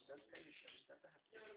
Tanto que a gente chama de tanta rapidez.